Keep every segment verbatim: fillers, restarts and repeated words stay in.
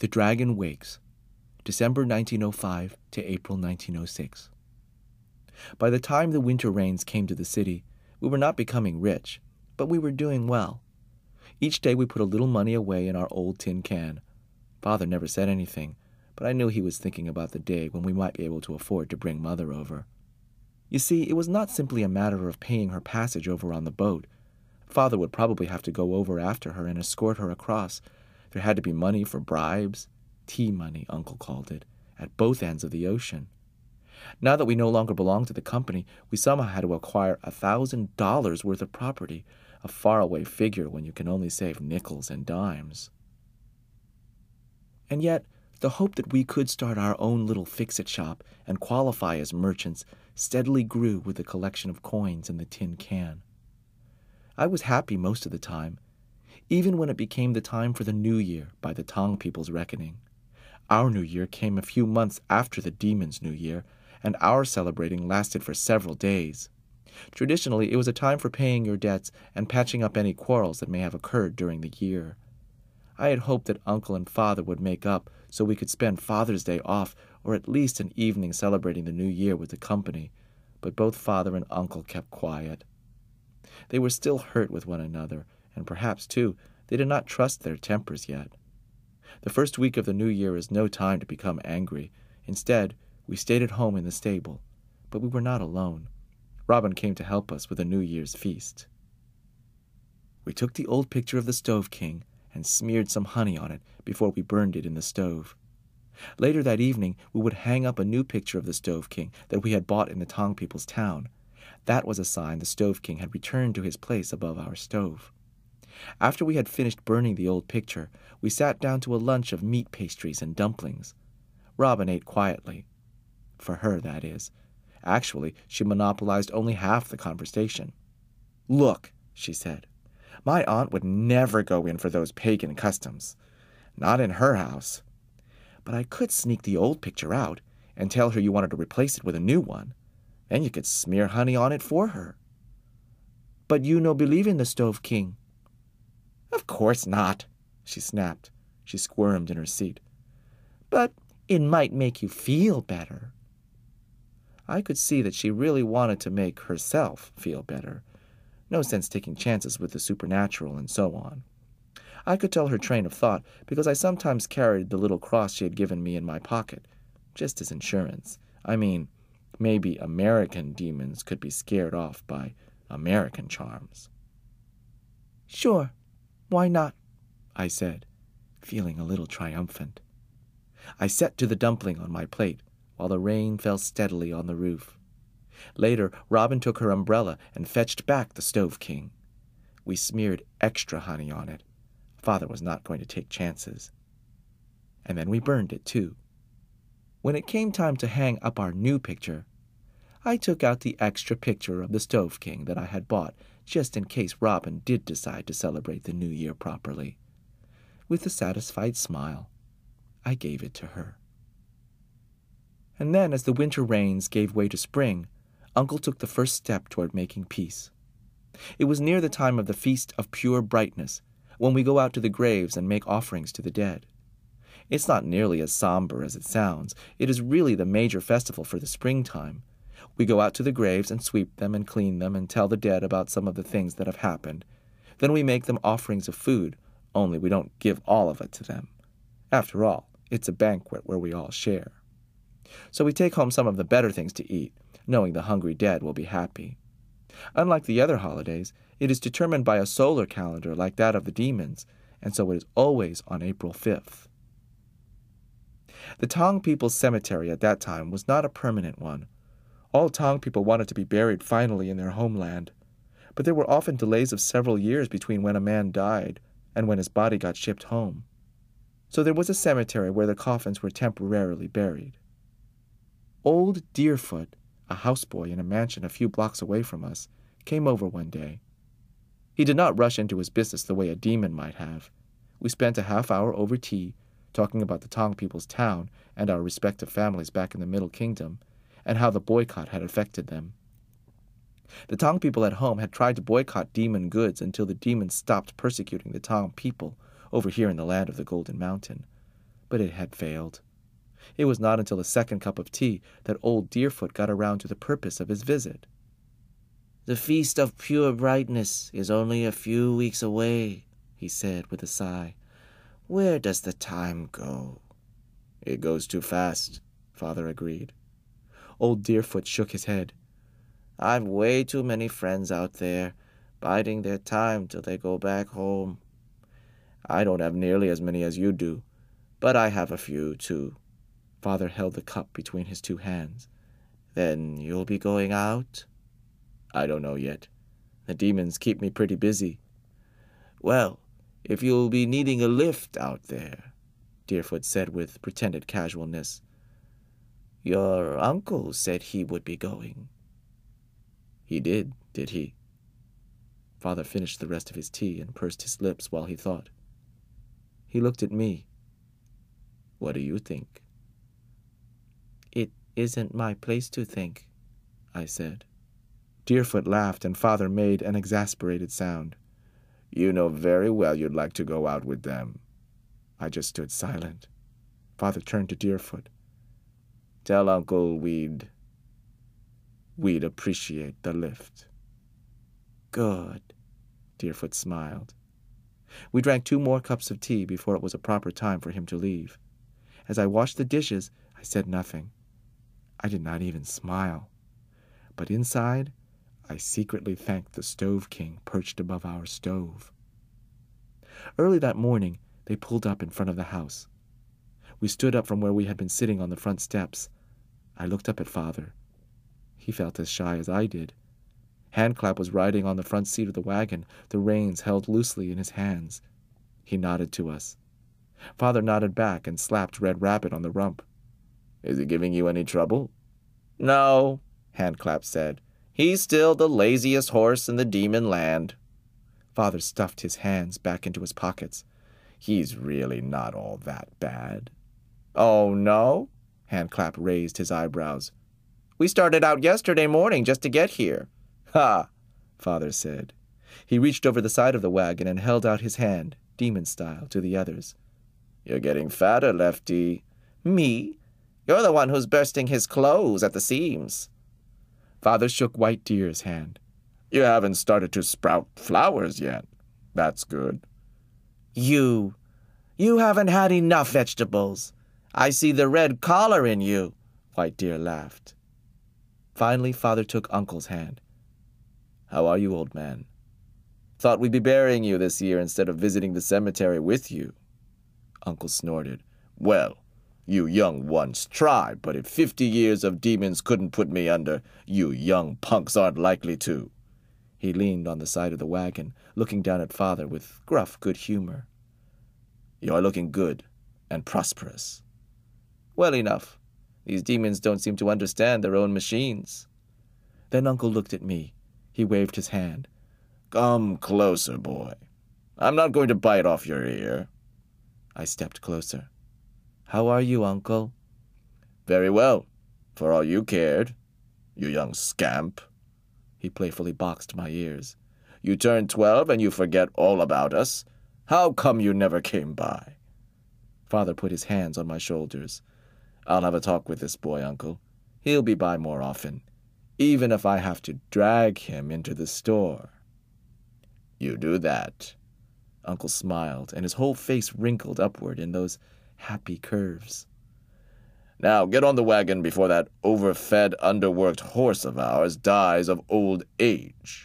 The Dragon Wakes, December nineteen oh five to April nineteen oh six. By the time the winter rains came to the city, we were not becoming rich, but we were doing well. Each day we put a little money away in our old tin can. Father never said anything, but I knew he was thinking about the day when we might be able to afford to bring Mother over. You see, it was not simply a matter of paying her passage over on the boat. Father would probably have to go over after her and escort her across. There had to be money for bribes, tea money, Uncle called it, at both ends of the ocean. Now that we no longer belonged to the company, we somehow had to acquire a thousand dollars worth of property, a faraway figure when you can only save nickels and dimes. And yet, the hope that we could start our own little fix-it shop and qualify as merchants steadily grew with the collection of coins in the tin can. I was happy most of the time, even when it became the time for the New Year by the Tong people's reckoning. Our New Year came a few months after the Demons' New Year, and our celebrating lasted for several days. Traditionally, it was a time for paying your debts and patching up any quarrels that may have occurred during the year. I had hoped that Uncle and Father would make up so we could spend Father's Day off, or at least an evening celebrating the New Year with the company, but both Father and Uncle kept quiet. They were still hurt with one another, and perhaps, too, they did not trust their tempers yet. The first week of the New Year is no time to become angry. Instead, we stayed at home in the stable, but we were not alone. Robin came to help us with a New Year's feast. We took the old picture of the Stove King and smeared some honey on it before we burned it in the stove. Later that evening, we would hang up a new picture of the Stove King that we had bought in the Tong people's town. That was a sign the Stove King had returned to his place above our stove. After we had finished burning the old picture, we sat down to a lunch of meat pastries and dumplings. Robin ate quietly. For her, that is. Actually, she monopolized only half the conversation. "Look," she said, "my aunt would never go in for those pagan customs. Not in her house. But I could sneak the old picture out and tell her you wanted to replace it with a new one. Then you could smear honey on it for her." "But you no believe in the Stove King." "Of course not," she snapped. She squirmed in her seat. "But it might make you feel better." I could see that she really wanted to make herself feel better. No sense taking chances with the supernatural and so on. I could tell her train of thought because I sometimes carried the little cross she had given me in my pocket, just as insurance. I mean, maybe American demons could be scared off by American charms. "Sure, why not?" I said, feeling a little triumphant. I set to the dumpling on my plate while the rain fell steadily on the roof. Later, Robin took her umbrella and fetched back the Stove King. We smeared extra honey on it. Father was not going to take chances. And then we burned it, too. When it came time to hang up our new picture, I took out the extra picture of the Stove King that I had bought just in case Robin did decide to celebrate the New Year properly. With a satisfied smile, I gave it to her. And then, as the winter rains gave way to spring, Uncle took the first step toward making peace. It was near the time of the Feast of Pure Brightness, when we go out to the graves and make offerings to the dead. It's not nearly as somber as it sounds. It is really the major festival for the springtime. We go out to the graves and sweep them and clean them and tell the dead about some of the things that have happened. Then we make them offerings of food, only we don't give all of it to them. After all, it's a banquet where we all share. So we take home some of the better things to eat, knowing the hungry dead will be happy. Unlike the other holidays, it is determined by a solar calendar like that of the demons, and so it is always on April fifth. The Tong people's cemetery at that time was not a permanent one. All Tong people wanted to be buried finally in their homeland, but there were often delays of several years between when a man died and when his body got shipped home. So there was a cemetery where the coffins were temporarily buried. Old Deerfoot, a houseboy in a mansion a few blocks away from us, came over one day. He did not rush into his business the way a demon might have. We spent a half hour over tea, talking about the Tong people's town and our respective families back in the Middle Kingdom, and how the boycott had affected them. The Tong people at home had tried to boycott demon goods until the demons stopped persecuting the Tong people over here in the land of the Golden Mountain. but it had failed. It was not until the second cup of tea that old Deerfoot got around to the purpose of his visit. "The Feast of Pure Brightness is only a few weeks away," he said with a sigh. "Where does the time go?" "It goes too fast," Father agreed. Old Deerfoot shook his head. "I've way too many friends out there, biding their time till they go back home." "I don't have nearly as many as you do, but I have a few, too." Father held the cup between his two hands. "Then you'll be going out?" "I don't know yet. The demons keep me pretty busy." "Well, if you'll be needing a lift out there," Deerfoot said with pretended casualness, "your uncle said he would be going." "He did, did he?" Father finished the rest of his tea and pursed his lips while he thought. He looked at me. "What do you think?" "It isn't my place to think," I said. Deerfoot laughed, and Father made an exasperated sound. "You know very well you'd like to go out with them." I just stood silent. Father turned to Deerfoot. "Tell Uncle we'd... we'd appreciate the lift." "Good," Deerfoot smiled. We drank two more cups of tea before it was a proper time for him to leave. As I washed the dishes, I said nothing. I did not even smile. But inside, I secretly thanked the Stove King perched above our stove. Early that morning, they pulled up in front of the house. We stood up from where we had been sitting on the front steps. I looked up at Father. He felt as shy as I did. Handclap was riding on the front seat of the wagon, the reins held loosely in his hands. He nodded to us. Father nodded back and slapped Red Rabbit on the rump. "Is he giving you any trouble?" "No," Handclap said. "He's still the laziest horse in the demon land." Father stuffed his hands back into his pockets. "He's really not all that bad." "Oh, no?" Handclap raised his eyebrows. "We started out yesterday morning just to get here." "Ha!" Father said. He reached over the side of the wagon and held out his hand, demon style, to the others. "You're getting fatter, Lefty." "Me? You're the one who's bursting his clothes at the seams." Father shook White Deer's hand. "You haven't started to sprout flowers yet. That's good." You, you haven't had enough vegetables. I see the red collar in you," White Deer laughed. Finally, Father took Uncle's hand. "How are you, old man? Thought we'd be burying you this year instead of visiting the cemetery with you." Uncle snorted. "Well, you young ones try, but if fifty years of demons couldn't put me under, you young punks aren't likely to." He leaned on the side of the wagon, looking down at Father with gruff good humor. "You're looking good and prosperous." "Well enough. These demons don't seem to understand their own machines." Then Uncle looked at me. He waved his hand. "Come closer, boy. I'm not going to bite off your ear." I stepped closer. "How are you, Uncle?" "Very well, for all you cared, you young scamp." He playfully boxed my ears. "You turn twelve and you forget all about us. How come you never came by?" Father put his hands on my shoulders. "I'll have a talk with this boy, Uncle. He'll be by more often, even if I have to drag him into the store." "You do that." Uncle smiled, and his whole face wrinkled upward in those happy curves. "Now get on the wagon before that overfed, underworked horse of ours dies of old age."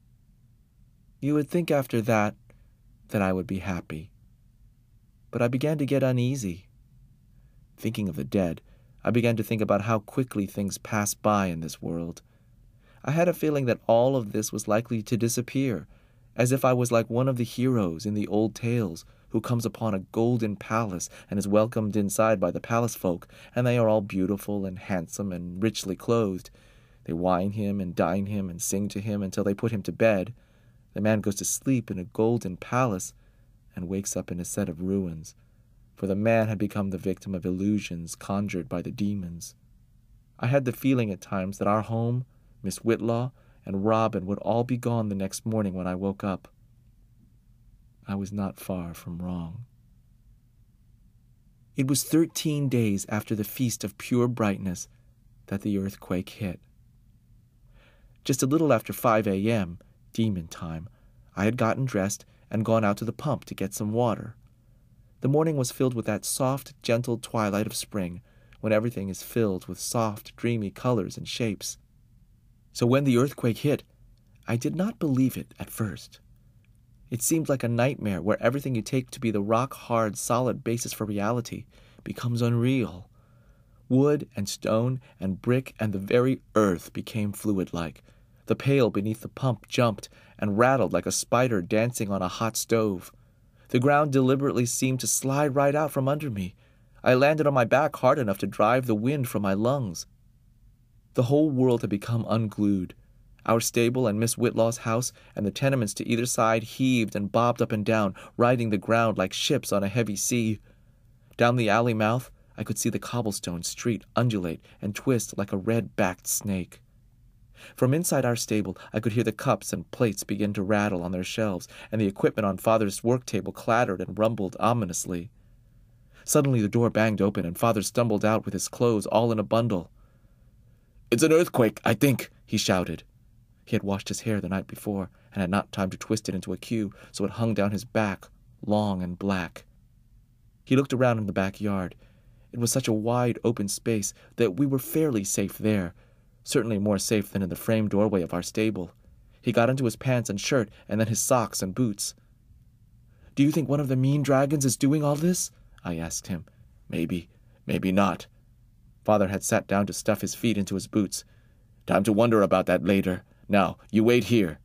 You would think after that that I would be happy. But I began to get uneasy. Thinking of the dead, I began to think about how quickly things pass by in this world. I had a feeling that all of this was likely to disappear, as if I was like one of the heroes in the old tales who comes upon a golden palace and is welcomed inside by the palace folk, and they are all beautiful and handsome and richly clothed. They wine him and dine him and sing to him until they put him to bed. The man goes to sleep in a golden palace and wakes up in a set of ruins, for the man had become the victim of illusions conjured by the demons. I had the feeling at times that our home, Miss Whitlaw, and Robin would all be gone the next morning when I woke up. I was not far from wrong. It was thirteen days after the feast of pure brightness that the earthquake hit. Just a little after five a.m., demon time, I had gotten dressed and gone out to the pump to get some water. The morning was filled with that soft, gentle twilight of spring, when everything is filled with soft, dreamy colors and shapes. So when the earthquake hit, I did not believe it at first. It seemed like a nightmare where everything you take to be the rock-hard, solid basis for reality becomes unreal. Wood and stone and brick and the very earth became fluid-like. The pail beneath the pump jumped and rattled like a spider dancing on a hot stove. The ground deliberately seemed to slide right out from under me. I landed on my back hard enough to drive the wind from my lungs. The whole world had become unglued. Our stable and Miss Whitlaw's house and the tenements to either side heaved and bobbed up and down, riding the ground like ships on a heavy sea. Down the alley mouth, I could see the cobblestone street undulate and twist like a red-backed snake. From inside our stable, I could hear the cups and plates begin to rattle on their shelves, and the equipment on Father's work table clattered and rumbled ominously. Suddenly the door banged open, and Father stumbled out with his clothes all in a bundle. "It's an earthquake, I think," he shouted. He had washed his hair the night before, and had not time to twist it into a queue, so it hung down his back, long and black. He looked around in the backyard. It was such a wide, open space that we were fairly safe there, certainly more safe than in the frame doorway of our stable. He got into his pants and shirt, and then his socks and boots. "Do you think one of the mean dragons is doing all this?" I asked him. "Maybe, maybe not." Father had sat down to stuff his feet into his boots. "Time to wonder about that later. Now, you wait here."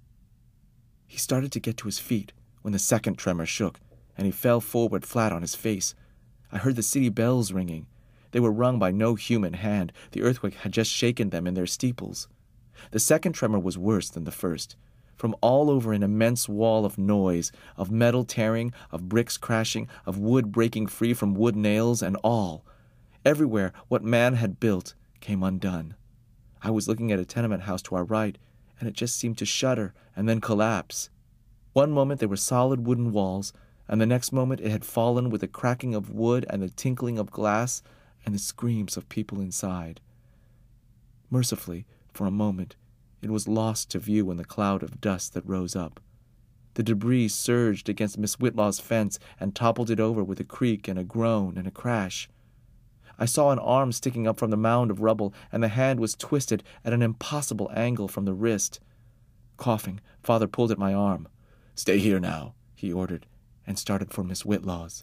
He started to get to his feet when the second tremor shook, and he fell forward flat on his face. I heard the city bells ringing. They were rung by no human hand. The earthquake had just shaken them in their steeples. The second tremor was worse than the first. From all over an immense wall of noise, of metal tearing, of bricks crashing, of wood breaking free from wood nails, and all, everywhere what man had built came undone. I was looking at a tenement house to our right, and it just seemed to shudder and then collapse. One moment there were solid wooden walls, and the next moment it had fallen with the cracking of wood and the tinkling of glass and the screams of people inside. Mercifully, for a moment, it was lost to view in the cloud of dust that rose up. The debris surged against Miss Whitlaw's fence and toppled it over with a creak and a groan and a crash. I saw an arm sticking up from the mound of rubble, and the hand was twisted at an impossible angle from the wrist. Coughing, Father pulled at my arm. "Stay here now," he ordered, and started for Miss Whitlaw's.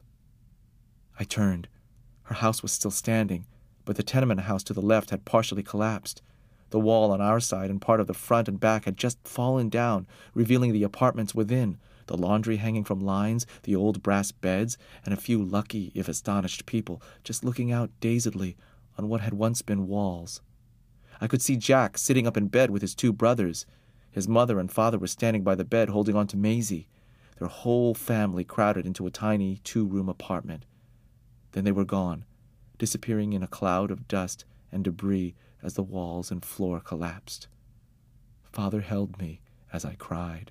I turned. Her house was still standing, but the tenement house to the left had partially collapsed. The wall on our side and part of the front and back had just fallen down, revealing the apartments within, the laundry hanging from lines, the old brass beds, and a few lucky, if astonished people just looking out dazedly on what had once been walls. I could see Jack sitting up in bed with his two brothers. His mother and father were standing by the bed holding on to Maisie, their whole family crowded into a tiny two-room apartment. Then they were gone, disappearing in a cloud of dust and debris as the walls and floor collapsed. Father held me as I cried.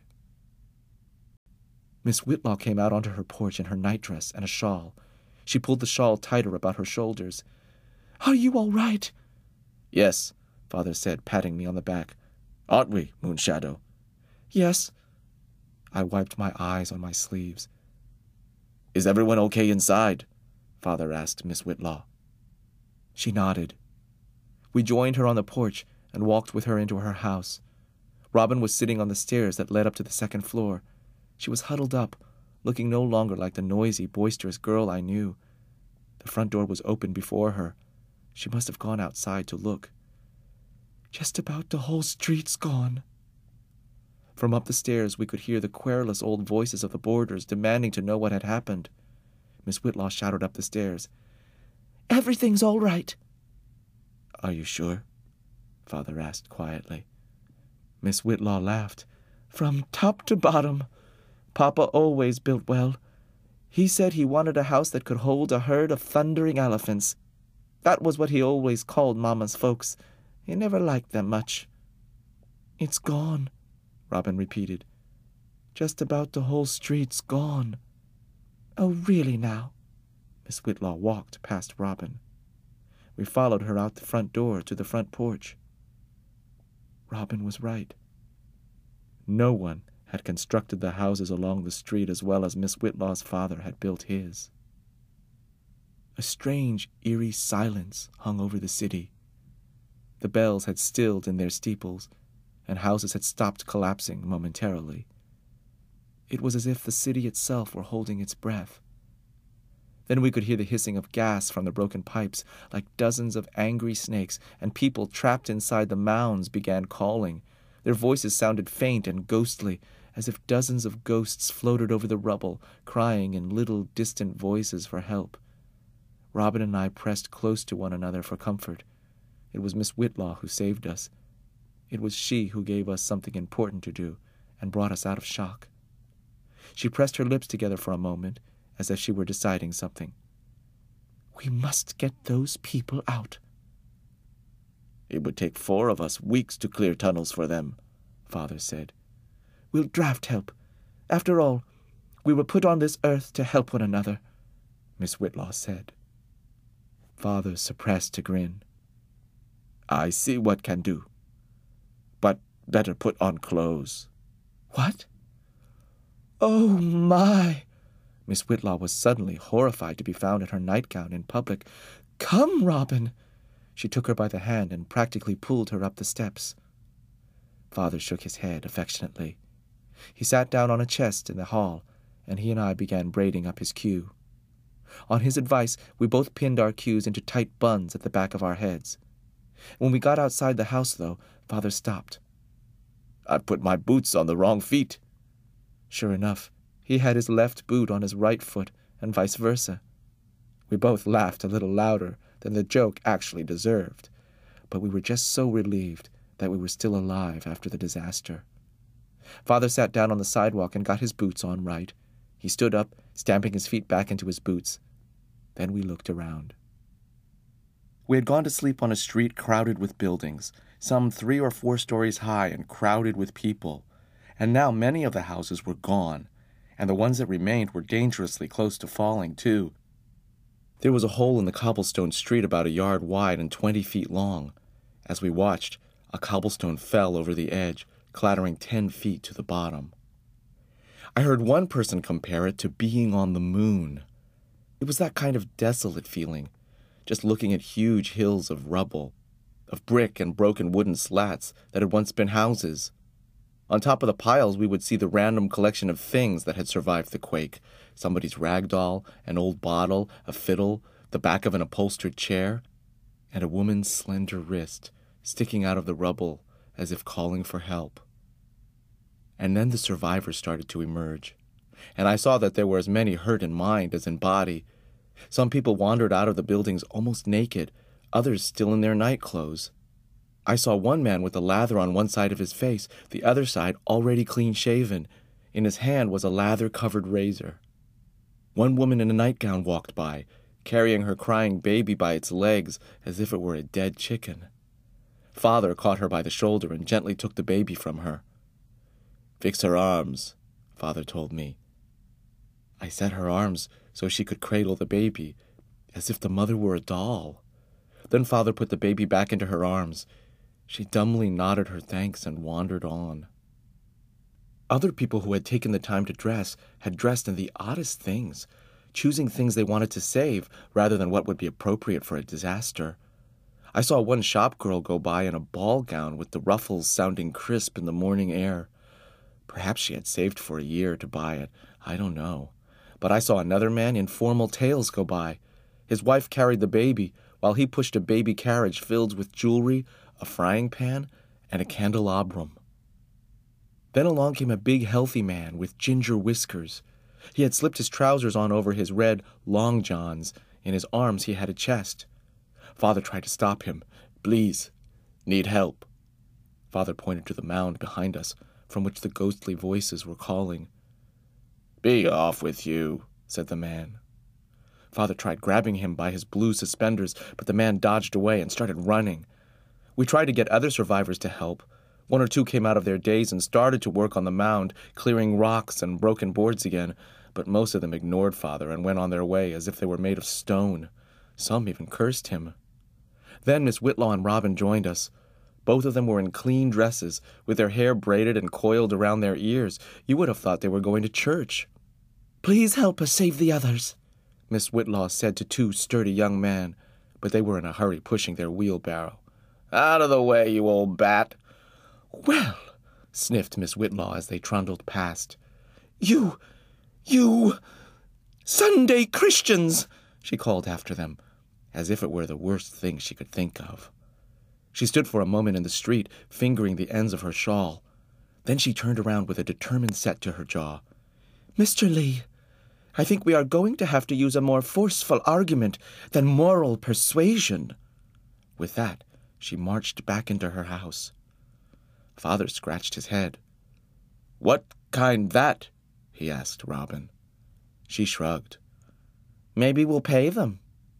Miss Whitlaw came out onto her porch in her nightdress and a shawl. She pulled the shawl tighter about her shoulders. "Are you all right?" "Yes," Father said, patting me on the back. "Aren't we, Moonshadow?" "Yes." I wiped my eyes on my sleeves. "Is everyone okay inside?" Father asked Miss Whitlaw. She nodded. We joined her on the porch and walked with her into her house. Robin was sitting on the stairs that led up to the second floor. She was huddled up, looking no longer like the noisy, boisterous girl I knew. The front door was open before her. She must have gone outside to look. "Just about the whole street's gone." From up the stairs we could hear the querulous old voices of the boarders demanding to know what had happened. Miss Whitlaw shouted up the stairs. "Everything's all right." "Are you sure?" Father asked quietly. Miss Whitlaw laughed. "From top to bottom. Papa always built well. He said he wanted a house that could hold a herd of thundering elephants. That was what he always called Mama's folks. He never liked them much." "It's gone," Robin repeated. "Just about the whole street's gone." "Oh, really now?" Miss Whitlaw walked past Robin. We followed her out the front door to the front porch. Robin was right. No one had constructed the houses along the street as well as Miss Whitlaw's father had built his. A strange, eerie silence hung over the city. The bells had stilled in their steeples, and houses had stopped collapsing momentarily. It was as if the city itself were holding its breath. Then we could hear the hissing of gas from the broken pipes, like dozens of angry snakes, and people trapped inside the mounds began calling. Their voices sounded faint and ghostly, as if dozens of ghosts floated over the rubble, crying in little distant voices for help. Robin and I pressed close to one another for comfort. It was Miss Whitlaw who saved us. It was she who gave us something important to do and brought us out of shock. She pressed her lips together for a moment, as if she were deciding something. "We must get those people out." "It would take four of us weeks to clear tunnels for them," Father said. "We'll draft help. After all, we were put on this earth to help one another," Miss Whitlaw said. Father suppressed a grin. "I see what can do. But better put on clothes." "What? Oh, my!" Miss Whitlaw was suddenly horrified to be found in her nightgown in public. "Come, Robin!" She took her by the hand and practically pulled her up the steps. Father shook his head affectionately. He sat down on a chest in the hall, and he and I began braiding up his queue. On his advice, we both pinned our queues into tight buns at the back of our heads. When we got outside the house, though, Father stopped. "I've put my boots on the wrong feet." Sure enough, he had his left boot on his right foot, and vice versa. We both laughed a little louder than the joke actually deserved, but we were just so relieved that we were still alive after the disaster. Father sat down on the sidewalk and got his boots on right. He stood up, stamping his feet back into his boots. Then we looked around. We had gone to sleep on a street crowded with buildings, some three or four stories high and crowded with people, and now many of the houses were gone, and the ones that remained were dangerously close to falling, too. There was a hole in the cobblestone street about a yard wide and twenty feet long. As we watched, a cobblestone fell over the edge, clattering ten feet to the bottom. I heard one person compare it to being on the moon. It was that kind of desolate feeling, just looking at huge hills of rubble, of brick and broken wooden slats that had once been houses. On top of the piles, we would see the random collection of things that had survived the quake. Somebody's rag doll, an old bottle, a fiddle, the back of an upholstered chair, and a woman's slender wrist sticking out of the rubble as if calling for help. And then the survivors started to emerge, and I saw that there were as many hurt in mind as in body. Some people wandered out of the buildings almost naked, others still in their night clothes. I saw one man with a lather on one side of his face, the other side already clean-shaven. In his hand was a lather-covered razor. One woman in a nightgown walked by, carrying her crying baby by its legs as if it were a dead chicken. Father caught her by the shoulder and gently took the baby from her. "Fix her arms," Father told me. I set her arms so she could cradle the baby, as if the mother were a doll. Then Father put the baby back into her arms. She dumbly nodded her thanks and wandered on. Other people who had taken the time to dress had dressed in the oddest things, choosing things they wanted to save rather than what would be appropriate for a disaster. I saw one shop girl go by in a ball gown with the ruffles sounding crisp in the morning air. Perhaps she had saved for a year to buy it, I don't know. But I saw another man in formal tails go by. His wife carried the baby, while he pushed a baby carriage filled with jewelry, a frying pan, and a candelabrum. Then along came a big, healthy man with ginger whiskers. He had slipped his trousers on over his red long johns. In his arms he had a chest. Father tried to stop him. "Please, need help." Father pointed to the mound behind us, from which the ghostly voices were calling. "Be off with you," said the man. Father tried grabbing him by his blue suspenders, but the man dodged away and started running. We tried to get other survivors to help. One or two came out of their daze and started to work on the mound, clearing rocks and broken boards again, but most of them ignored Father and went on their way as if they were made of stone. Some even cursed him. Then Miss Whitlaw and Robin joined us. Both of them were in clean dresses, with their hair braided and coiled around their ears. You would have thought they were going to church. "Please help us save the others," Miss Whitlaw said to two sturdy young men, but they were in a hurry pushing their wheelbarrow. "Out of the way, you old bat." "Well," sniffed Miss Whitlaw as they trundled past. You, you, Sunday Christians," she called after them, as if it were the worst thing she could think of. She stood for a moment in the street, fingering the ends of her shawl. Then she turned around with a determined set to her jaw. "Mister Lee, I think we are going to have to use a more forceful argument than moral persuasion." With that, she marched back into her house. Father scratched his head. "What kind that?" he asked Robin. She shrugged. "Maybe we'll pay them."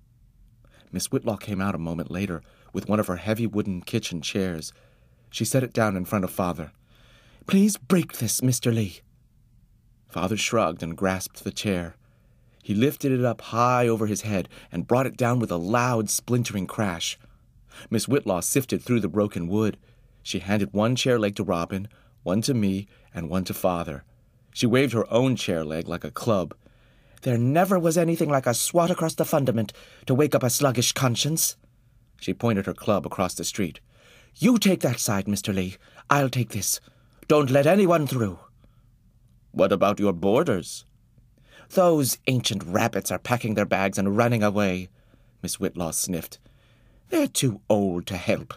Miss Whitlaw came out a moment later with one of her heavy wooden kitchen chairs. She set it down in front of Father. "Please break this, Mister Lee." Father shrugged and grasped the chair. He lifted it up high over his head and brought it down with a loud, splintering crash. Miss Whitlaw sifted through the broken wood. She handed one chair leg to Robin, one to me, and one to Father. She waved her own chair leg like a club. "There never was anything like a swat across the fundament to wake up a sluggish conscience." She pointed her club across the street. "You take that side, Mister Lee. I'll take this. Don't let anyone through." "What about your boarders?" "Those ancient rabbits are packing their bags and running away," Miss Whitlaw sniffed. "They're too old to help."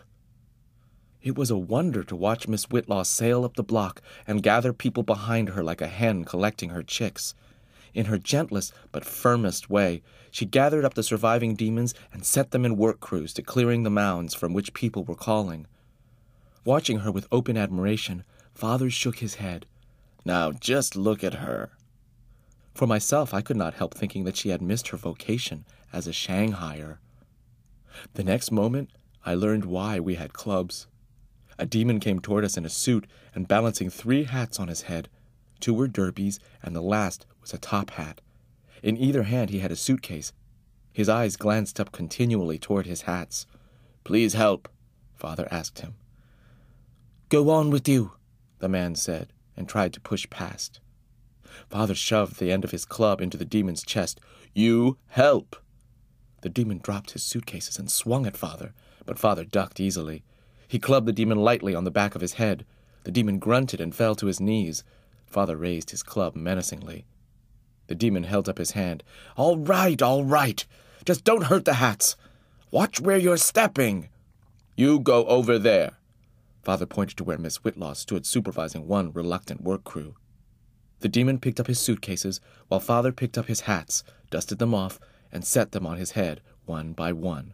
It was a wonder to watch Miss Whitlaw sail up the block and gather people behind her like a hen collecting her chicks. In her gentlest but firmest way, she gathered up the surviving demons and set them in work crews to clearing the mounds from which people were calling. Watching her with open admiration, Father shook his head. "Now just look at her." For myself, I could not help thinking that she had missed her vocation as a Shanghaier. The next moment, I learned why we had clubs. A demon came toward us in a suit and balancing three hats on his head. Two were derbies, and the last was a top hat. In either hand he had a suitcase. His eyes glanced up continually toward his hats. "Please help," Father asked him. "Go on with you," the man said, and tried to push past. Father shoved the end of his club into the demon's chest. "You help." The demon dropped his suitcases and swung at Father, but Father ducked easily. He clubbed the demon lightly on the back of his head. The demon grunted and fell to his knees. Father raised his club menacingly. The demon held up his hand. "All right, all right. Just don't hurt the hats. Watch where you're stepping." "You go over there." Father pointed to where Miss Whitlaw stood supervising one reluctant work crew. The demon picked up his suitcases, while Father picked up his hats, dusted them off, and set them on his head one by one.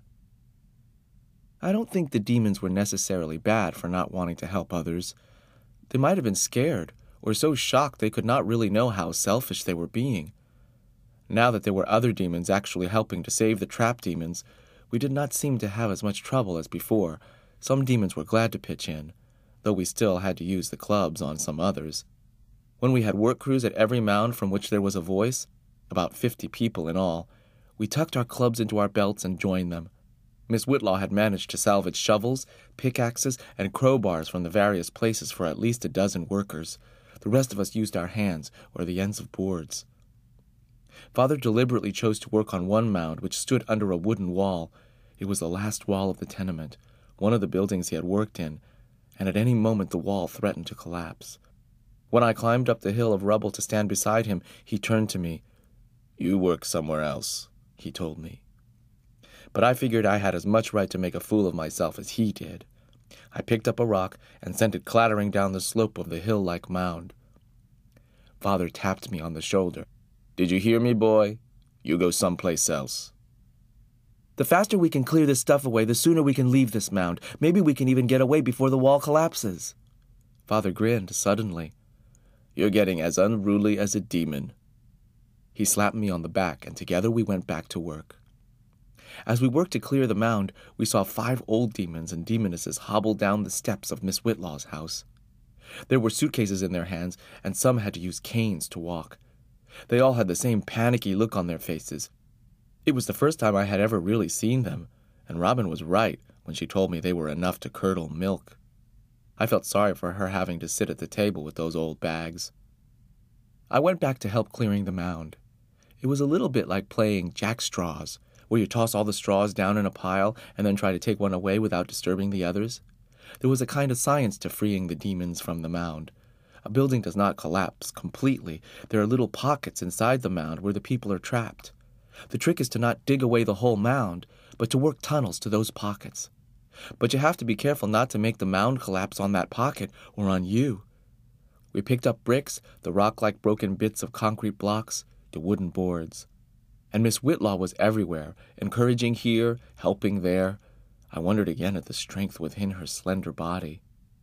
I don't think the demons were necessarily bad for not wanting to help others. They might have been scared, or so shocked they could not really know how selfish they were being. Now that there were other demons actually helping to save the trap demons, we did not seem to have as much trouble as before. Some demons were glad to pitch in, though we still had to use the clubs on some others. When we had work crews at every mound from which there was a voice, about fifty people in all, we tucked our clubs into our belts and joined them. Miss Whitlaw had managed to salvage shovels, pickaxes, and crowbars from the various places for at least a dozen workers. The rest of us used our hands or the ends of boards. Father deliberately chose to work on one mound which stood under a wooden wall. It was the last wall of the tenement, one of the buildings he had worked in, and at any moment the wall threatened to collapse. When I climbed up the hill of rubble to stand beside him, he turned to me. "You work somewhere else," he told me. But I figured I had as much right to make a fool of myself as he did. I picked up a rock and sent it clattering down the slope of the hill-like mound. Father tapped me on the shoulder. "Did you hear me, boy? You go someplace else." "The faster we can clear this stuff away, the sooner we can leave this mound. Maybe we can even get away before the wall collapses." Father grinned suddenly. "You're getting as unruly as a demon." He slapped me on the back, and together we went back to work. As we worked to clear the mound, we saw five old demons and demonesses hobble down the steps of Miss Whitlaw's house. There were suitcases in their hands, and some had to use canes to walk. They all had the same panicky look on their faces. It was the first time I had ever really seen them, and Robin was right when she told me they were enough to curdle milk. I felt sorry for her having to sit at the table with those old bags. I went back to help clearing the mound. It was a little bit like playing jackstraws, where you toss all the straws down in a pile and then try to take one away without disturbing the others. There was a kind of science to freeing the demons from the mound. A building does not collapse completely. There are little pockets inside the mound where the people are trapped. The trick is to not dig away the whole mound, but to work tunnels to those pockets. But you have to be careful not to make the mound collapse on that pocket or on you. We picked up bricks, the rock-like broken bits of concrete blocks, the wooden boards. And Miss Whitlaw was everywhere, encouraging here, helping there. I wondered again at the strength within her slender body.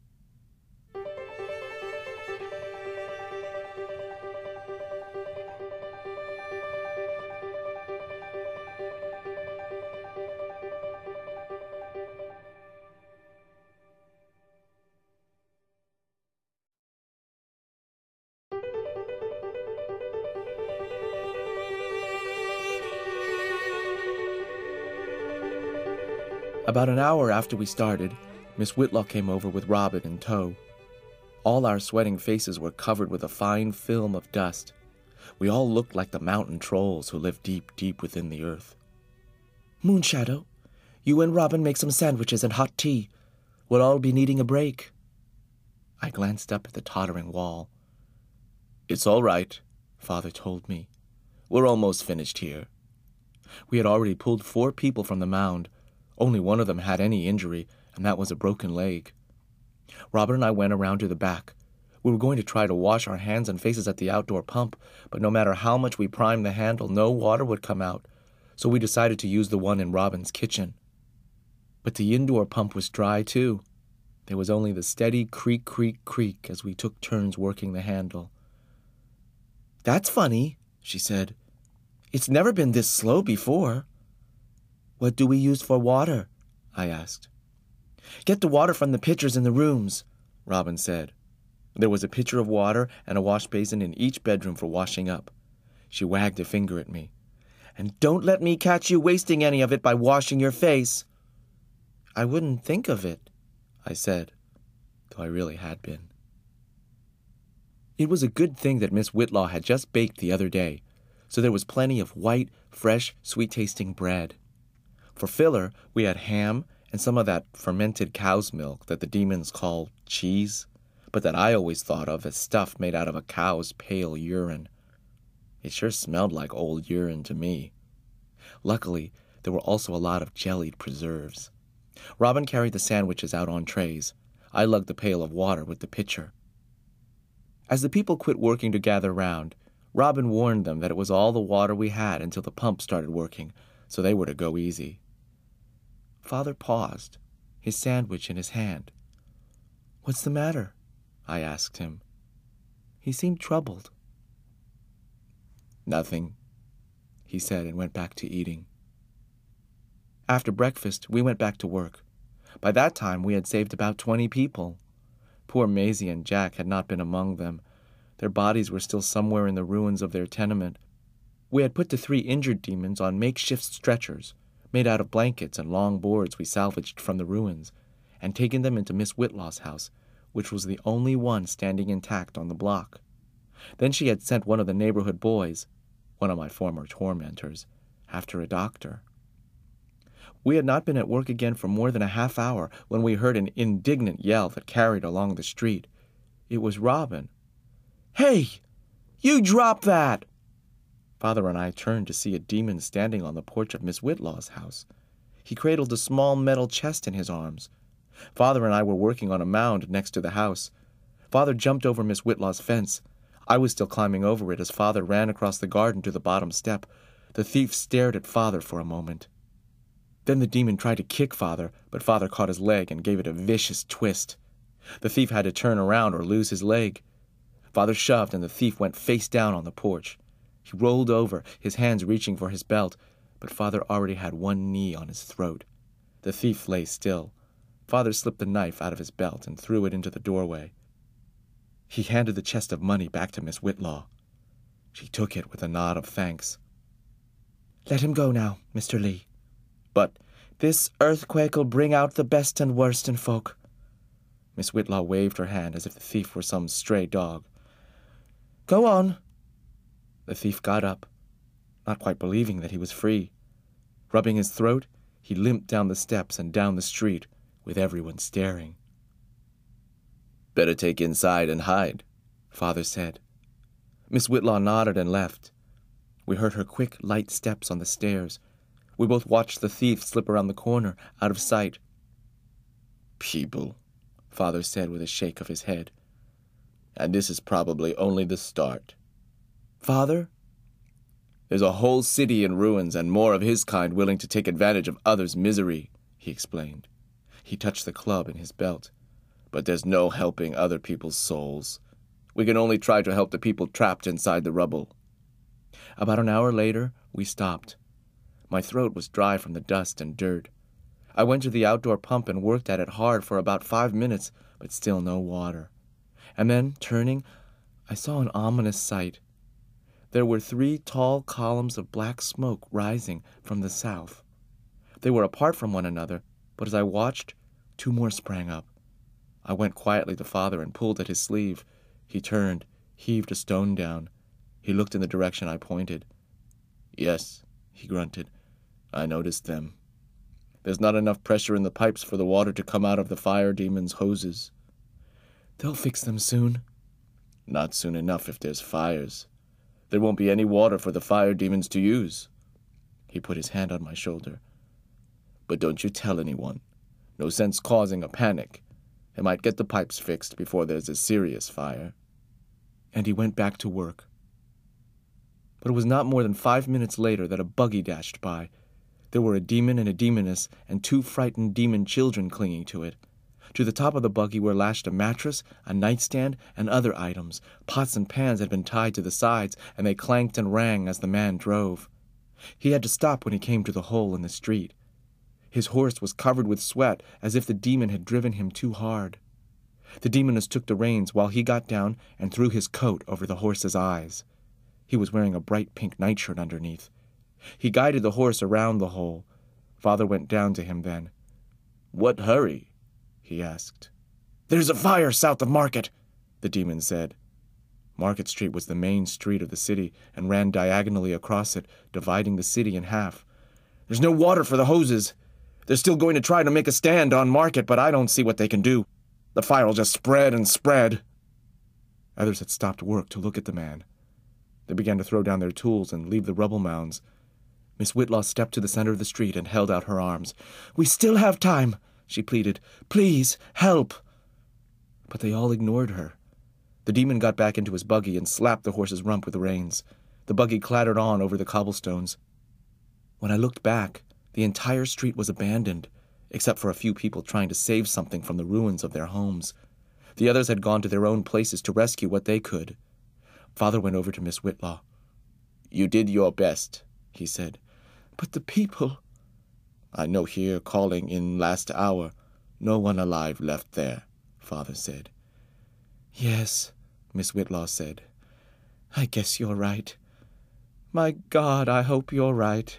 About an hour after we started, Miss Whitlaw came over with Robin in tow. All our sweating faces were covered with a fine film of dust. We all looked like the mountain trolls who live deep, deep within the earth. "Moonshadow, you and Robin make some sandwiches and hot tea. We'll all be needing a break." I glanced up at the tottering wall. "It's all right," Father told me. "We're almost finished here." We had already pulled four people from the mound. Only one of them had any injury, and that was a broken leg. Robin and I went around to the back. We were going to try to wash our hands and faces at the outdoor pump, but no matter how much we primed the handle, no water would come out, so we decided to use the one in Robin's kitchen. But the indoor pump was dry, too. There was only the steady creak, creak, creak as we took turns working the handle. "That's funny," she said. "It's never been this slow before." "What do we use for water?" I asked. "Get the water from the pitchers in the rooms," Robin said. There was a pitcher of water and a wash basin in each bedroom for washing up. She wagged a finger at me. "And don't let me catch you wasting any of it by washing your face." "I wouldn't think of it," I said, though I really had been. It was a good thing that Miss Whitlaw had just baked the other day, so there was plenty of white, fresh, sweet-tasting bread. For filler, we had ham and some of that fermented cow's milk that the demons call cheese, but that I always thought of as stuff made out of a cow's pale urine. It sure smelled like old urine to me. Luckily, there were also a lot of jellied preserves. Robin carried the sandwiches out on trays. I lugged the pail of water with the pitcher. As the people quit working to gather round, Robin warned them that it was all the water we had until the pump started working, so they were to go easy. Father paused, his sandwich in his hand. "What's the matter?" I asked him. He seemed troubled. "Nothing," he said, and went back to eating. After breakfast, we went back to work. By that time, we had saved about twenty people. Poor Maisie and Jack had not been among them. Their bodies were still somewhere in the ruins of their tenement. We had put the three injured demons on makeshift stretchers, made out of blankets and long boards we salvaged from the ruins, and taken them into Miss Whitlaw's house, which was the only one standing intact on the block. Then she had sent one of the neighborhood boys, one of my former tormentors, after a doctor. We had not been at work again for more than a half hour when we heard an indignant yell that carried along the street. It was Robin. "Hey! You drop that!" Father and I turned to see a demon standing on the porch of Miss Whitlaw's house. He cradled a small metal chest in his arms. Father and I were working on a mound next to the house. Father jumped over Miss Whitlaw's fence. I was still climbing over it as Father ran across the garden to the bottom step. The thief stared at Father for a moment. Then the demon tried to kick Father, but Father caught his leg and gave it a vicious twist. The thief had to turn around or lose his leg. Father shoved, and the thief went face down on the porch. He rolled over, his hands reaching for his belt, but Father already had one knee on his throat. The thief lay still. Father slipped the knife out of his belt and threw it into the doorway. He handed the chest of money back to Miss Whitlaw. She took it with a nod of thanks. "Let him go now, Mister Lee. But this earthquake'll bring out the best and worst in folk." Miss Whitlaw waved her hand as if the thief were some stray dog. "Go on." The thief got up, not quite believing that he was free. Rubbing his throat, he limped down the steps and down the street, with everyone staring. "Better take inside and hide," Father said. Miss Whitlaw nodded and left. We heard her quick, light steps on the stairs. We both watched the thief slip around the corner, out of sight. "People," Father said with a shake of his head. "And this is probably only the start." "Father?" "There's a whole city in ruins and more of his kind willing to take advantage of others' misery," he explained. He touched the club in his belt. "But there's no helping other people's souls. We can only try to help the people trapped inside the rubble." About an hour later, we stopped. My throat was dry from the dust and dirt. I went to the outdoor pump and worked at it hard for about five minutes, but still no water. And then, turning, I saw an ominous sight. There were three tall columns of black smoke rising from the south. They were apart from one another, but as I watched, two more sprang up. I went quietly to Father and pulled at his sleeve. He turned, heaved a stone down. He looked in the direction I pointed. "Yes," he grunted, "I noticed them. There's not enough pressure in the pipes for the water to come out of the fire demon's hoses." "They'll fix them soon." "Not soon enough if there's fires. There won't be any water for the fire demons to use." He put his hand on my shoulder. "But don't you tell anyone. No sense causing a panic. It might get the pipes fixed before there's a serious fire." And he went back to work. But it was not more than five minutes later that a buggy dashed by. There were a demon and a demoness and two frightened demon children clinging to it. To the top of the buggy were lashed a mattress, a nightstand, and other items. Pots and pans had been tied to the sides, and they clanked and rang as the man drove. He had to stop when he came to the hole in the street. His horse was covered with sweat, as if the demon had driven him too hard. The demoness took the reins while he got down and threw his coat over the horse's eyes. He was wearing a bright pink nightshirt underneath. He guided the horse around the hole. Father went down to him then. "What hurry?" he asked. "There's a fire south of Market," the demon said. Market Street was the main street of the city and ran diagonally across it, dividing the city in half. "There's no water for the hoses. They're still going to try to make a stand on Market, but I don't see what they can do. The fire'll just spread and spread." Others had stopped work to look at the man. They began to throw down their tools and leave the rubble mounds. Miss Whitlaw stepped to the center of the street and held out her arms. "We still have time," she pleaded. "Please, help." But they all ignored her. The demon got back into his buggy and slapped the horse's rump with the reins. The buggy clattered on over the cobblestones. When I looked back, the entire street was abandoned, except for a few people trying to save something from the ruins of their homes. The others had gone to their own places to rescue what they could. Father went over to Miss Whitlaw. "You did your best," he said. "But the people—" "I know here calling in last hour. No one alive left there," Father said. "Yes," Miss Whitlaw said. "I guess you're right. My God, I hope you're right."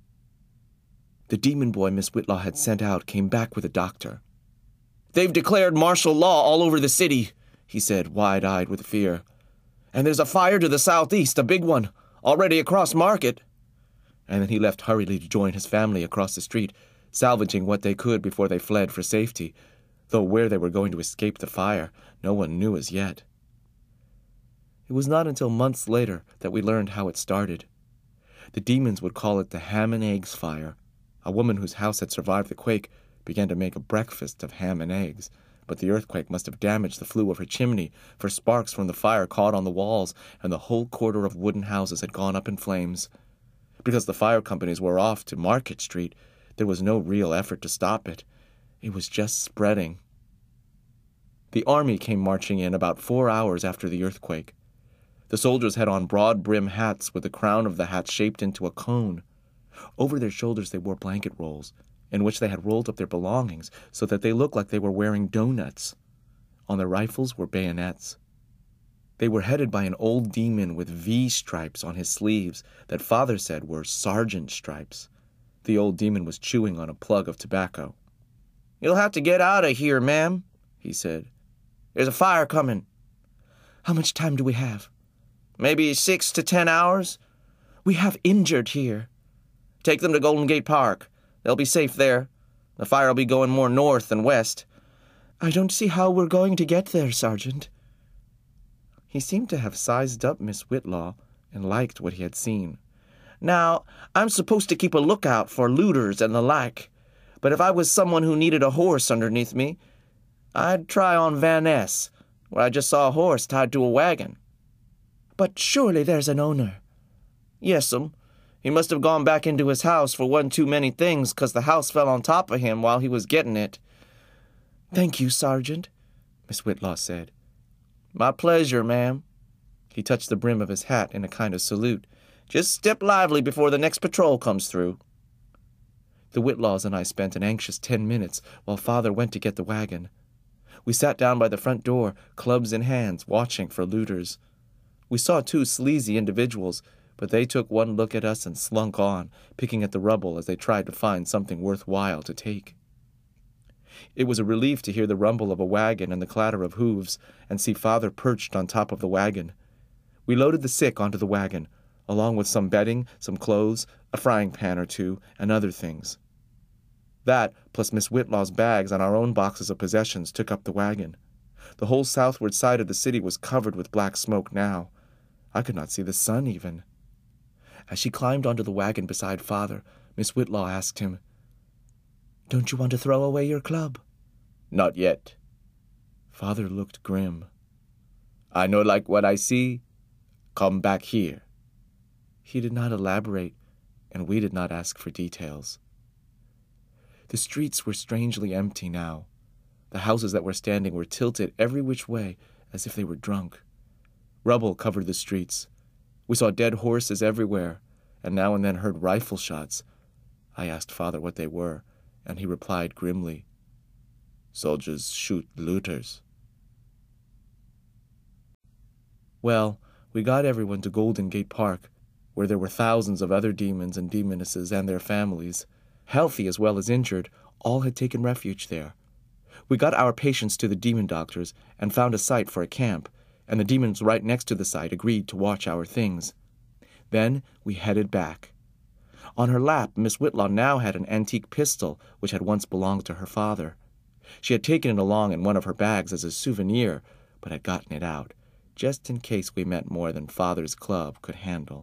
The demon boy Miss Whitlaw had sent out came back with a doctor. "They've declared martial law all over the city," he said, wide-eyed with fear. "And there's a fire to the southeast, a big one, already across Market." And then he left hurriedly to join his family across the street, salvaging what they could before they fled for safety, though where they were going to escape the fire, no one knew as yet. It was not until months later that we learned how it started. The demons would call it the ham and eggs fire. A woman whose house had survived the quake began to make a breakfast of ham and eggs, but the earthquake must have damaged the flue of her chimney, for sparks from the fire caught on the walls, and the whole quarter of wooden houses had gone up in flames. Because the fire companies were off to Market Street, there was no real effort to stop it. It was just spreading. The army came marching in about four hours after the earthquake. The soldiers had on broad-brim hats with the crown of the hat shaped into a cone. Over their shoulders they wore blanket rolls, in which they had rolled up their belongings so that they looked like they were wearing doughnuts. On their rifles were bayonets. They were headed by an old demon with V stripes on his sleeves that Father said were sergeant stripes. The old demon was chewing on a plug of tobacco. "You'll have to get out of here, ma'am," he said. "There's a fire coming." "How much time do we have?" "Maybe six to ten hours. We have injured here." "Take them to Golden Gate Park. They'll be safe there. The fire will be going more north than west." "I don't see how we're going to get there, Sergeant." He seemed to have sized up Miss Whitlaw and liked what he had seen. "Now, I'm supposed to keep a lookout for looters and the like, but if I was someone who needed a horse underneath me, I'd try on Van Ness, where I just saw a horse tied to a wagon." "But surely there's an owner." "Yes'm. He must have gone back into his house for one too many things, 'cause the house fell on top of him while he was getting it." "Thank you, Sergeant," Miss Whitlaw said. "My pleasure, ma'am." He touched the brim of his hat in a kind of salute. "Just step lively before the next patrol comes through." The Whitlaws and I spent an anxious ten minutes while Father went to get the wagon. We sat down by the front door, clubs in hands, watching for looters. We saw two sleazy individuals, but they took one look at us and slunk on, picking at the rubble as they tried to find something worthwhile to take. It was a relief to hear the rumble of a wagon and the clatter of hooves, and see Father perched on top of the wagon. We loaded the sick onto the wagon, along with some bedding, some clothes, a frying pan or two, and other things. That, plus Miss Whitlaw's bags and our own boxes of possessions, took up the wagon. The whole southward side of the city was covered with black smoke now. I could not see the sun even. As she climbed onto the wagon beside Father, Miss Whitlaw asked him, "Don't you want to throw away your club?" "Not yet." Father looked grim. "I no like what I see. Come back here." He did not elaborate, and we did not ask for details. The streets were strangely empty now. The houses that were standing were tilted every which way as if they were drunk. Rubble covered the streets. We saw dead horses everywhere, and now and then heard rifle shots. I asked Father what they were, and he replied grimly, "Soldiers shoot looters." Well, we got everyone to Golden Gate Park, where there were thousands of other demons and demonesses and their families. Healthy as well as injured, all had taken refuge there. We got our patients to the demon doctors and found a site for a camp, and the demons right next to the site agreed to watch our things. Then we headed back. On her lap, Miss Whitlaw now had an antique pistol which had once belonged to her father. She had taken it along in one of her bags as a souvenir, but had gotten it out, just in case we met more than Father's club could handle.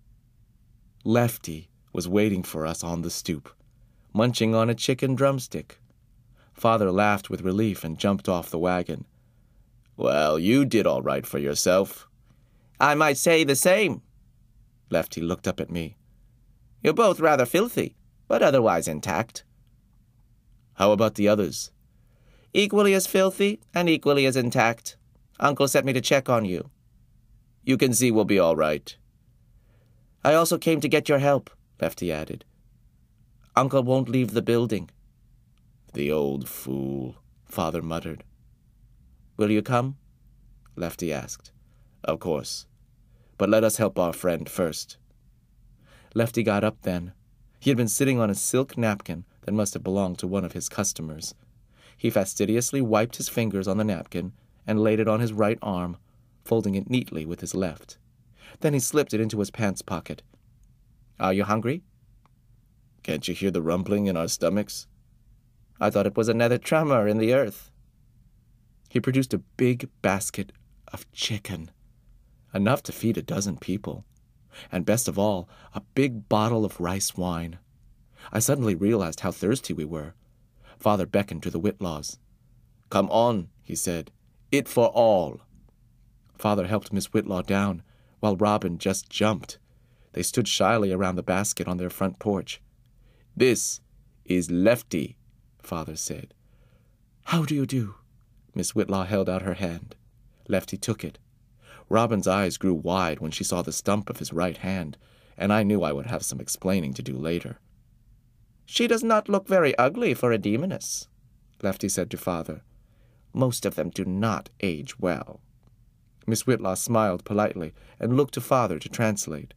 Lefty was waiting for us on the stoop, munching on a chicken drumstick. Father laughed with relief and jumped off the wagon. "Well, you did all right for yourself." "I might say the same." Lefty looked up at me. "You're both rather filthy, but otherwise intact." "How about the others?" "Equally as filthy and equally as intact. Uncle sent me to check on you." "You can see we'll be all right." "I also came to get your help," Lefty added. "Uncle won't leave the building." "The old fool," Father muttered. "Will you come?" Lefty asked. "Of course. But let us help our friend first." Lefty got up then. He had been sitting on a silk napkin that must have belonged to one of his customers. He fastidiously wiped his fingers on the napkin and laid it on his right arm, folding it neatly with his left. Then he slipped it into his pants pocket. "Are you hungry?" "Can't you hear the rumbling in our stomachs?" "I thought it was another tremor in the earth." He produced a big basket of chicken, enough to feed a dozen people, and best of all, a big bottle of rice wine. I suddenly realized how thirsty we were. Father beckoned to the Whitlaws. "Come on," he said. "It for all." Father helped Miss Whitlaw down, while Robin just jumped. They stood shyly around the basket on their front porch. "This is Lefty," Father said. "How do you do?" Miss Whitlaw held out her hand. Lefty took it. Robin's eyes grew wide when she saw the stump of his right hand, and I knew I would have some explaining to do later. "She does not look very ugly for a demoness," Lefty said to Father. "Most of them do not age well." Miss Whitlaw smiled politely and looked to Father to translate.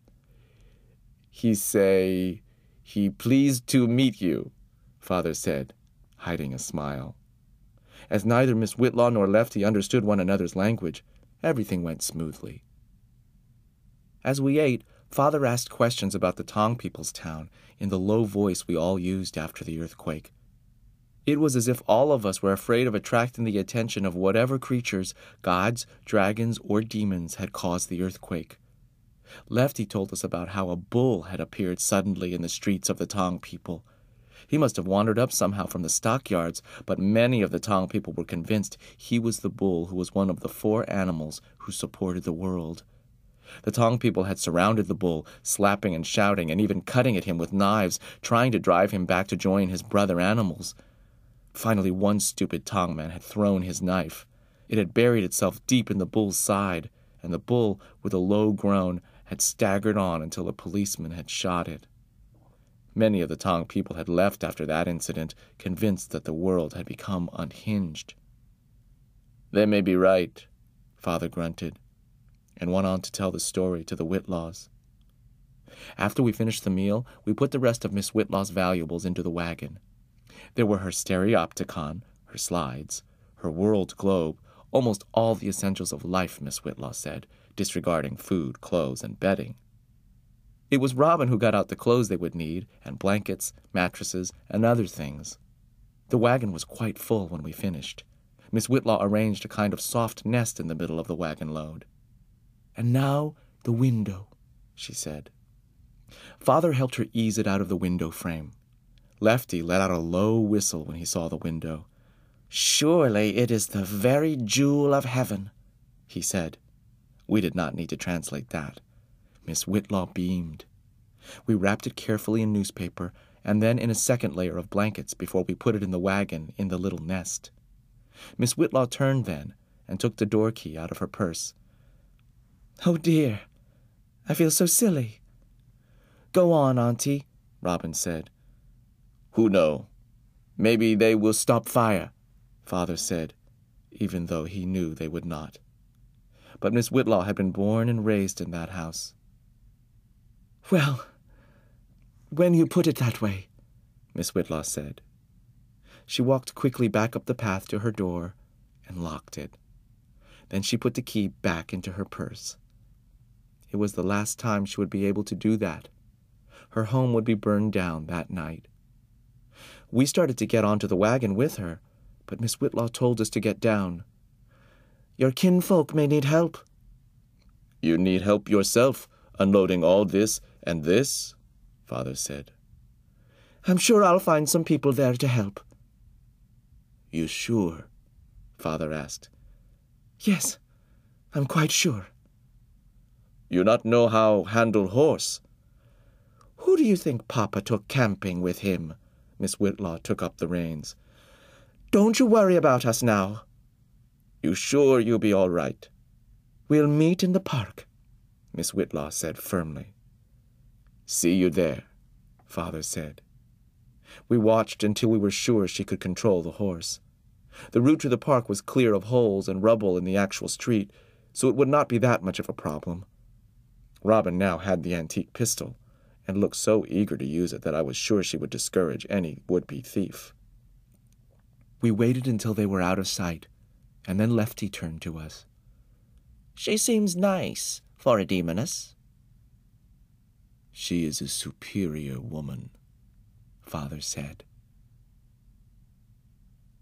He say, he pleased to meet you, Father said, hiding a smile. As neither Miss Whitlaw nor Lefty understood one another's language, everything went smoothly. As we ate, Father asked questions about the Tong people's town in the low voice we all used after the earthquake. It was as if all of us were afraid of attracting the attention of whatever creatures, gods, dragons, or demons, had caused the earthquake. Lefty told us about how a bull had appeared suddenly in the streets of the Tong people. He must have wandered up somehow from the stockyards, but many of the Tong people were convinced he was the bull who was one of the four animals who supported the world. The Tong people had surrounded the bull, slapping and shouting and even cutting at him with knives, trying to drive him back to join his brother animals. Finally, one stupid Tong man had thrown his knife. It had buried itself deep in the bull's side, and the bull, with a low groan, had staggered on until a policeman had shot it. Many of the Tong people had left after that incident, convinced that the world had become unhinged. They may be right, Father grunted, and went on to tell the story to the Whitlaws. After we finished the meal, we put the rest of Miss Whitlaw's valuables into the wagon. There were her stereopticon, her slides, her world globe, almost all the essentials of life, Miss Whitlaw said, disregarding food, clothes, and bedding. It was Robin who got out the clothes they would need, and blankets, mattresses, and other things. The wagon was quite full when we finished. Miss Whitlaw arranged a kind of soft nest in the middle of the wagon load. "And now the window," she said. Father helped her ease it out of the window frame. Lefty let out a low whistle when he saw the window. "Surely it is the very jewel of heaven," he said. We did not need to translate that. Miss Whitlaw beamed. We wrapped it carefully in newspaper, and then in a second layer of blankets before we put it in the wagon in the little nest. Miss Whitlaw turned then and took the door key out of her purse. "Oh, dear, I feel so silly." "Go on, Auntie," Robin said. "Who know? Maybe they will stop fire," Father said, even though he knew they would not. But Miss Whitlaw had been born and raised in that house. "Well, when you put it that way," Miss Whitlaw said. She walked quickly back up the path to her door and locked it. Then she put the key back into her purse. It was the last time she would be able to do that. Her home would be burned down that night. We started to get onto the wagon with her, but Miss Whitlaw told us to get down. "Your kinfolk may need help." "You need help yourself, unloading all this and this," Father said. "I'm sure I'll find some people there to help." "You sure?" Father asked. "Yes, I'm quite sure." "You not know how handle horse?" "Who do you think Papa took camping with him?" Miss Whitlaw took up the reins. "Don't you worry about us now." "You sure you'll be all right?" "We'll meet in the park," Miss Whitlaw said firmly. "See you there," Father said. We watched until we were sure she could control the horse. The route to the park was clear of holes and rubble in the actual street, so it would not be that much of a problem. Robin now had the antique pistol, and looked so eager to use it that I was sure she would discourage any would-be thief. We waited until they were out of sight, and then Lefty turned to us. "She seems nice for a demoness." "She is a superior woman," Father said.